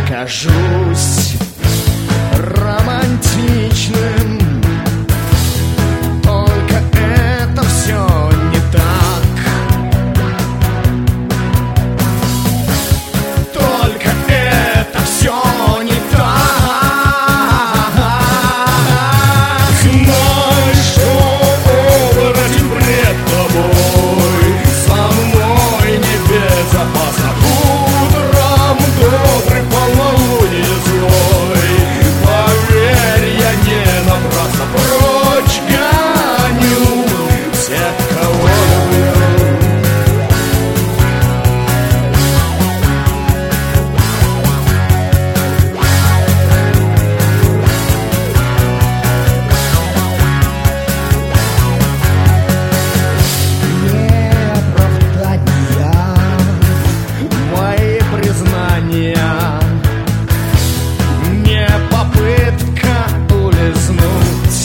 кажусь романтичным, только это все не так. Только это все не так. Знаешь, что оборотень пред тобой, со мной небезопасно. Утром добрый, полнолуние злой, поверь, я не напрасно прочь гоню всех, кого люблю. Мои признания, не попытка улизнуть.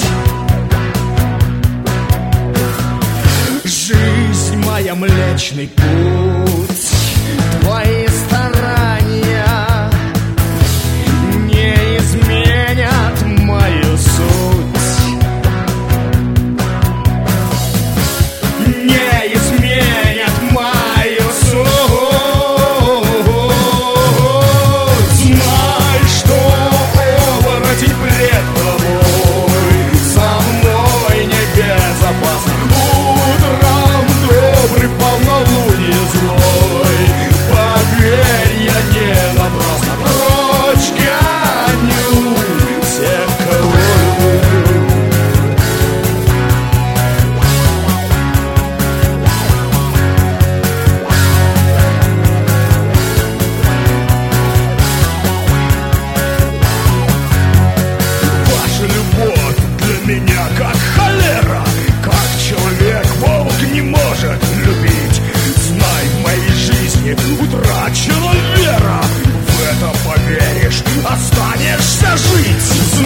Жизнь моя, Млечный Путь, твои старания не изменят мою суть. Не изменят мою суть. Знай, что оборотень пред тобой, со мной небезопасно. Утром добрый, полнолуние злой, поверь, я не напрасно прочь гоню всех, кого люблю. Ваша любовь для меня как холера, как человек-волк не может любить. Знай, в моей жизни утрачена вера, в это поверишь, останешься жить.